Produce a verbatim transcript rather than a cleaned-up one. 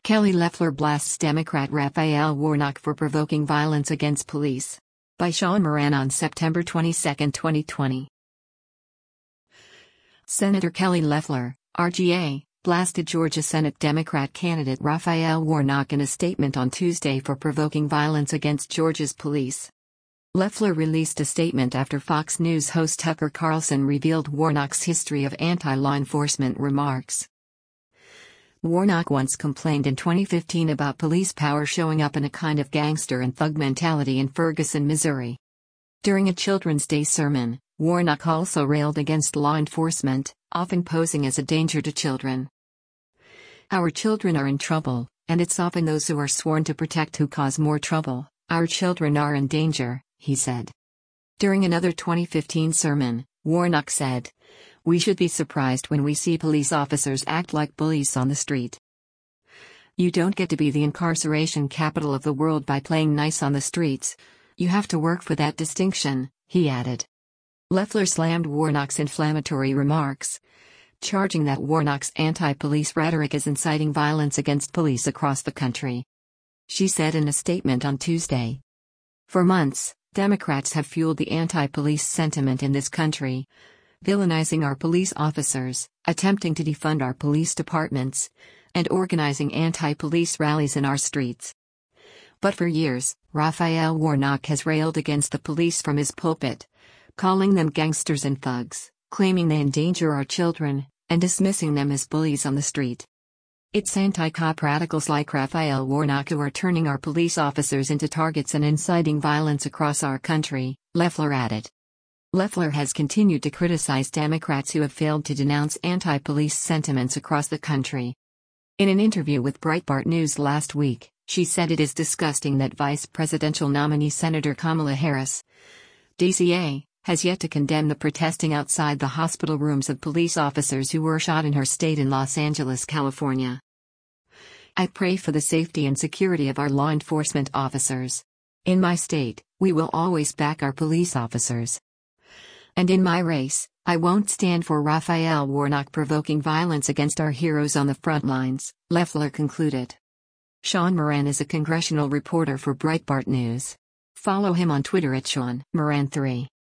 Kelly Loeffler blasts Democrat Raphael Warnock for provoking violence against police. By Sean Moran on September twenty-second, twenty twenty. Senator Kelly Loeffler, R G A, blasted Georgia Senate Democrat candidate Raphael Warnock in a statement on Tuesday for provoking violence against Georgia's police. Loeffler released a statement after Fox News host Tucker Carlson revealed Warnock's history of anti-law enforcement remarks. Warnock once complained in twenty fifteen about police power showing up in a kind of gangster and thug mentality in Ferguson, Missouri. During a Children's Day sermon, Warnock also railed against law enforcement, often posing as a danger to children. "Our children are in trouble, and it's often those who are sworn to protect who cause more trouble. Our children are in danger," he said. During another twenty fifteen sermon, Warnock said, "We should be surprised when we see police officers act like bullies on the street. You don't get to be the incarceration capital of the world by playing nice on the streets. You have to work for that distinction," he added. Loeffler slammed Warnock's inflammatory remarks, charging that Warnock's anti-police rhetoric is inciting violence against police across the country. She said in a statement on Tuesday, "For months, Democrats have fueled the anti-police sentiment in this country, villainizing our police officers, attempting to defund our police departments, and organizing anti-police rallies in our streets. But for years, Raphael Warnock has railed against the police from his pulpit, calling them gangsters and thugs, claiming they endanger our children, and dismissing them as bullies on the street. It's anti-cop radicals like Raphael Warnock who are turning our police officers into targets and inciting violence across our country," Loeffler added. Loeffler has continued to criticize Democrats who have failed to denounce anti-police sentiments across the country. In an interview with Breitbart News last week, she said it is disgusting that vice presidential nominee Senator Kamala Harris, D C A, has yet to condemn the protesting outside the hospital rooms of police officers who were shot in her state in Los Angeles, California. "I pray for the safety and security of our law enforcement officers. In my state, we will always back our police officers. And in my race, I won't stand for Raphael Warnock provoking violence against our heroes on the front lines," Loeffler concluded. Sean Moran is a congressional reporter for Breitbart News. Follow him on Twitter at Sean Moran three.